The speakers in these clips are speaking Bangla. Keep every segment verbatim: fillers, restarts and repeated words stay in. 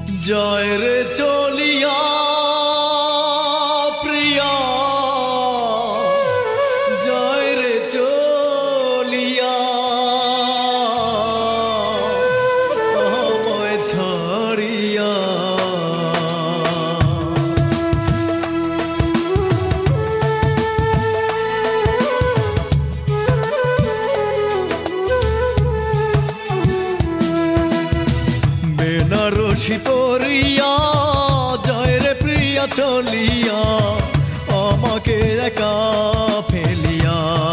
জয় রে চলিয়া প্রিয়া, জয় রে চলিয়া আমায় ছাড়িয়া। বেনারসি পরিয়া জয় রে প্রিয়া চলিয়া আমাকে একা ফেলিয়া।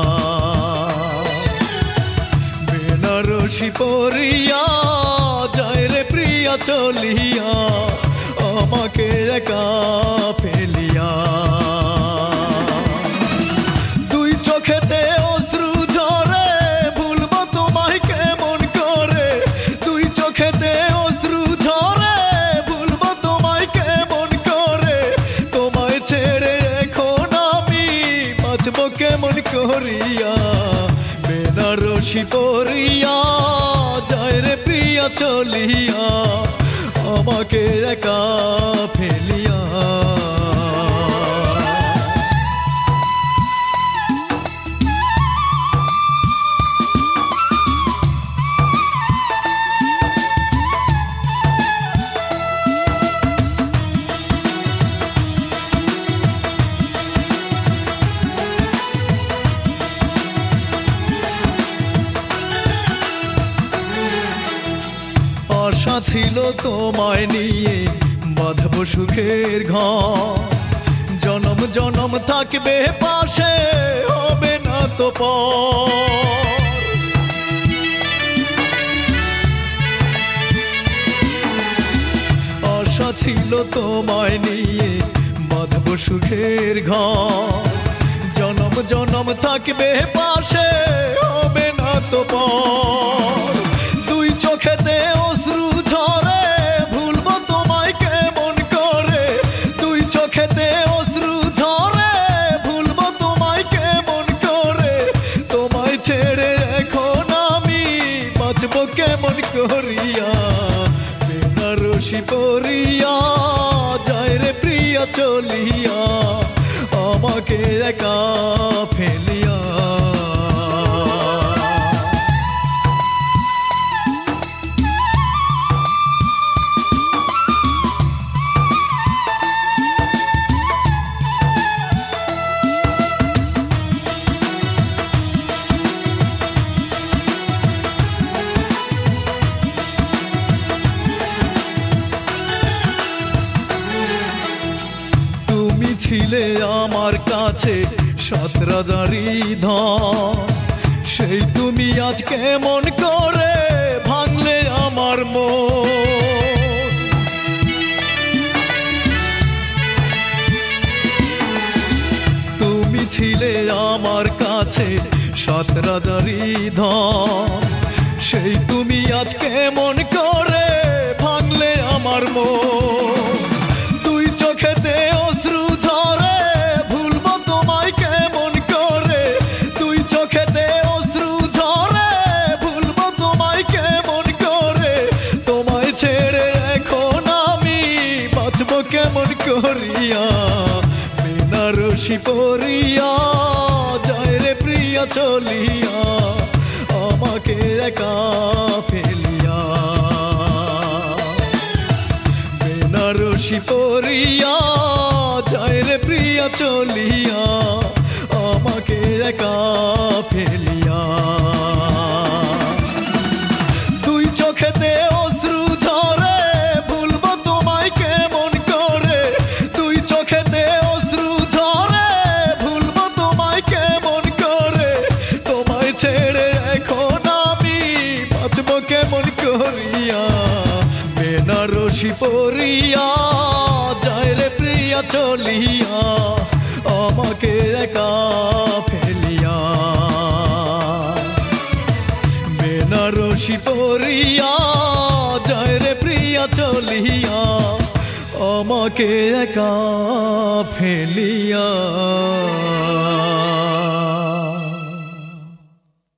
বেনারসি পরিয়া জয় রে প্রিয়া চলিয়া আমাকে একা ফেলিয়া। দুই চোখেতে অশ্রু ঝরে ভুলবো তোমায় কেমন করে। দুই চোখেতে অশ্রু ঝরে ভুলবো তোমায় কেমন করে। তোমায় ছেড়ে এখন আমি বাঁচবো কেমন করিয়া। বেনারসি পরিয়া জয় রে প্রিয়া চলিয়া আমাকে একা ফেলিয়া। আশা ছিল তোমায় নিয়ে বাঁধবো সুখের ঘর। জনম জনম থাকবে পাশে হবে না তো পর। আশা ছিল তোমায় নিয়ে বাঁধবো সুখের ঘর। জনম জনম থাকবে পাশে হবে না তো পর। দুই চোখেতে অশ্রু ঝরে ভুলবো তোমায় কেমন করে। দুই চোখেতে অশ্রু ঝরে ভুলবো তোমায় কেমন করে। তোমায় ছেড়ে এখন আমি বাঁচবো কেমন করিয়া। বেনারসি পরিয়া জয় রে প্রিয়া চলিয়া আমাকে একা ফেলিয়া। ছিলে আমার কাছে সাত রাজারি ধন। সেই তুমি আজ কেমন করে ভাঙলে আমার মন। তুমি ছিলে আমার কাছে সাত রাজারি ধন। সেই তুমি আজ কেমন করে ভাঙলে আমার মন। দুই চোখেতে অশ্রু ঝরে ভুলবো তোমায় কেমন করে। দুই চোখেতে অশ্রু ঝরে ভুলবো তোমায় কেমন করে। তোমায় ছেড়ে এখন আমি বাঁচবো কেমন করিয়া। বেনারসি পরিয়া জয় রে প্রিয়া চলিয়া আমাকে একা ফেলিয়া। বেনারসি পরিয়া জয় রে প্রিয়া চলিয়া আমাকে একা ফেলিয়া। দুই চোখেতে অশ্রু ঝরে ভুলবো তোমায় কেমন করে। দুই চোখেতে অশ্রু ঝরে ভুলবো তোমায় কেমন করে। তোমায় ছেড়ে এখন আমি বাঁচবো কেমন করিয়া। বেনারসি পরিয়া জয় রে প্রিয়া চলিয়া আমাকে একা ফেলিয়া। বেনারসি পরিয়া জয় রে প্রিয়া চলিয়া আমাকে একা ফেলিয়া।